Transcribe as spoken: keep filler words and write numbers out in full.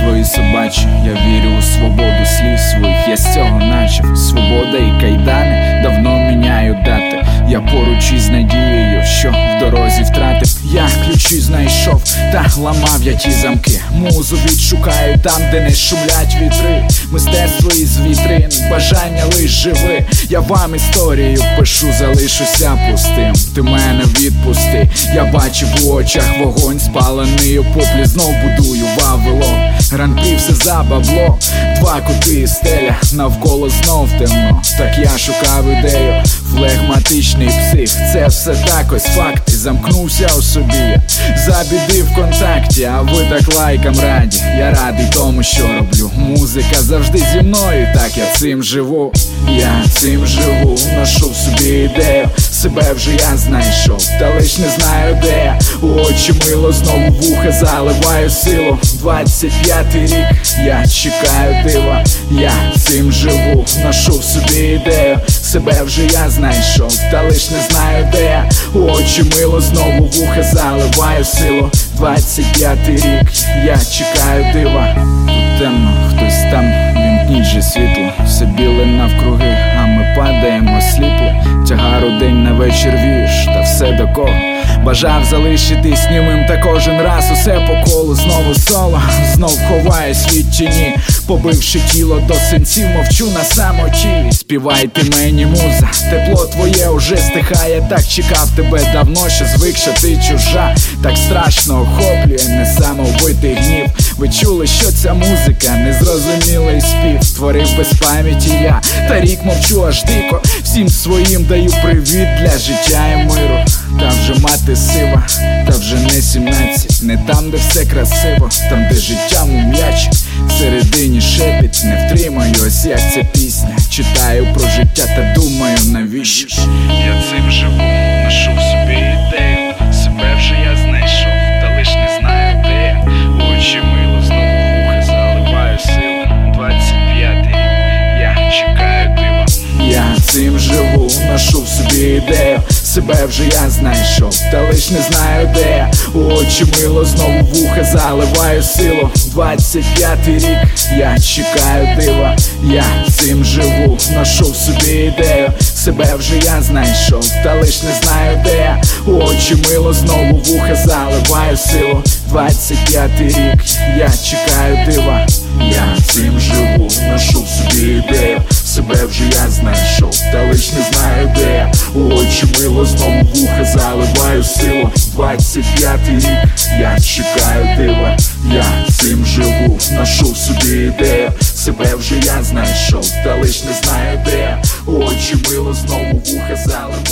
свої собачі, я вірю у свободу слів своїх, я з цього начав. Свобода і кайдани давно міняю дати. Я поруч із надією, що в дорозі втратив. Я ключі знайшов, та ламав я ті замки. Музу відшукаю там, де не шумлять вітри. Мистецтво із вітрин, бажання лиш живи. Я вам історію пишу, залишуся пустим. Ти мене відпусти, я бачив у очах вогонь спалений у поплі. Знов будую Вавилон, ранки все за бабло. Два кути і стеля, навколо знов темно. Так я шукав ідею, флегматичний псих. Це все так ось факти, замкнувся у собі. За біди в контакті, а ви так лайкам раді. Я радий тому, що роблю. Музика завжди зі мною, так я цим живу. Я цим живу, ношу в собі ідею. Себе вже я знайшов, та лиш не знаю де я. У очі мило, знову вуха заливаю силу. Двадцять п'ятий рік, я чекаю дива. Я цим живу, ношу в собі ідею. Себе вже я знайшов, та лиш не знаю де я. У очі мило, знову вуха заливаю силу. Двадцять п'ятий рік, я чекаю дива. Тут темно, хтось там, вімкніть же світло. Все біле навкруги, а ми падаємо сліпло. Тягар у день на вечір віж, та все до кого. Бажав залишитись німим, та кожен раз усе по колу. Знову соло, знов ховаюсь від тіні. Побивши тіло до синців, мовчу на самоті. Співайте мені, муза, тепло твоє уже стихає. Так чекав тебе давно, що звик, що ти чужа. Так страшно охоплює несамовитий гнів. Ви чули, що ця музика, незрозумілий спів. Створив без пам'яті я, та рік мовчу аж дико. Всім своїм даю привіт для життя і миру. Та вже мати сива, та вже не сімнадцять. Не там, де все красиво, там, де життя м'ячик. Всередині шепіт, не втримаю, ось як ця пісня. Читаю про життя та думаю, навіщо. Я цим живу, ношу в собі ідею. Себе вже я знайшов, та лиш не знаю де я. Очі мило, знову вуха заливаю силу. Двадцять п'ятий рік, я чекаю дива. Я цим живу, ношу в собі ідею. Себе вже я знайшов, та лиш не знаю де я. У очі мило, знову вуха заливаю силу. Двадцять п'ятий рік, я чекаю дива. Я цим живу, ношу в собі ідею. Себе вже я знайшов, та лиш не знаю де я. У очі мило, знову вуха заливаю силу. Двадцять п'ятий рік, я чекаю дива. Я цим живу, ношу в собі ідею. Себе вже я знайшов, та лиш не знаю де я. У очі мило, знову вуха заливаю силу. Двадцять п'ятий рік, я чекаю дива. Я цим живу, ношу в собі ідею. Себе вже я знайшов, та лиш не знаю де я. У очі мило, знову вуха заливаю.